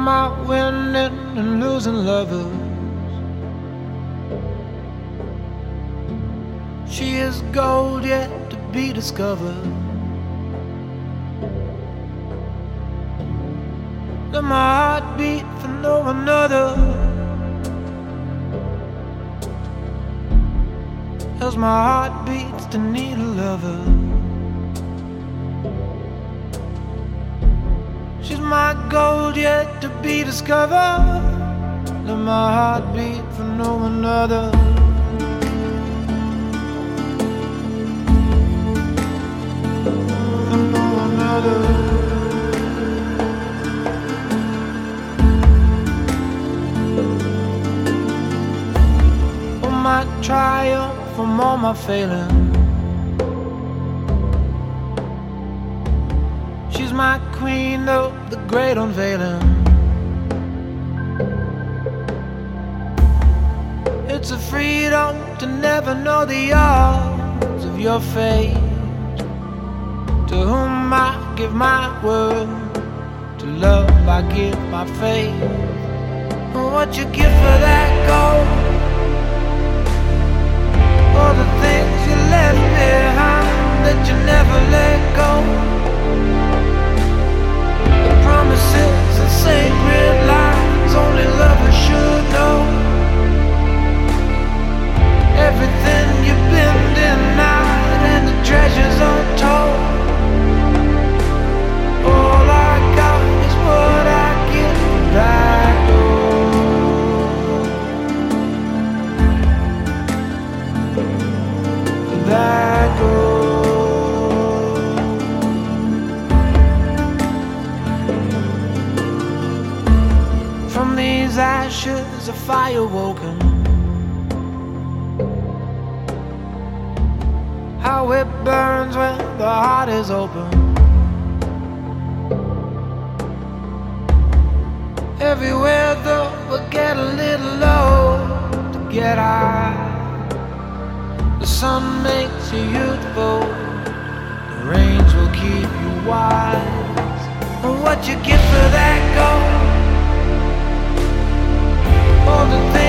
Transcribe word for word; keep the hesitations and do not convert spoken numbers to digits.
am I winning and losing lovers? She is gold yet to be discovered. Let my heart beat for no another, as my heart beats to need a lover. She's my gold yet to be discovered. Let my heart beat for no another. For no another. Oh, my triumph from all my failings. She's my queen of the great unveiling. It's a freedom to never know the odds of your fate. To whom I give my word, to love I give my faith. What you give for that gold? All the things you left behind that you never let go. Promises and sacred lines only lovers should know. Everything you've been denied and the treasures untold. All I got is what I get back home. Back home. From these ashes a fire woken. How it burns when the heart is open. Everywhere though we'll get a little low to get high. The sun makes you youthful, the rains will keep you wise. What you get for that gold? All the things